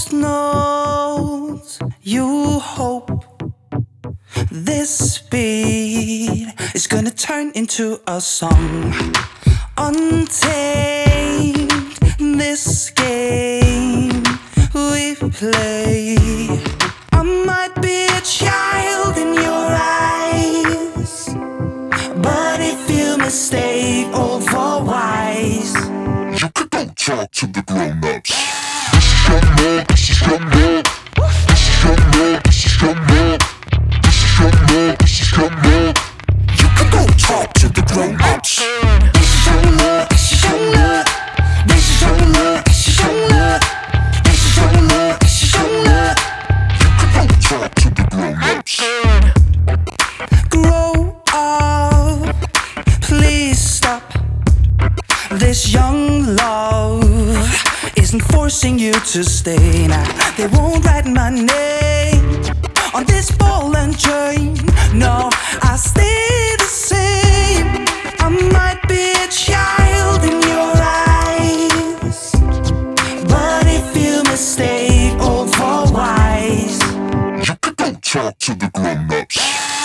just knows you hope this beat is gonna turn into a song. Untamed, this game we play. I might be a child in your eyes, but if you mistake old for wise, you could go talk to the grown-ups. This is your love, this is your love. This is your love, this is your love. This is your love, this is your love. You could go talk to the grown-ups. this is your love, this is your love. This is your love, this is your love. This is your love, this is your love. You could go talk to the grown-ups. Grow up, please stop. This young love isn't forcing you to stay. Now they won't write my name on this ball and chain. No, I stay the same. I might be a child in your eyes, but if you mistake old for wise, You could go talk to the grown-ups.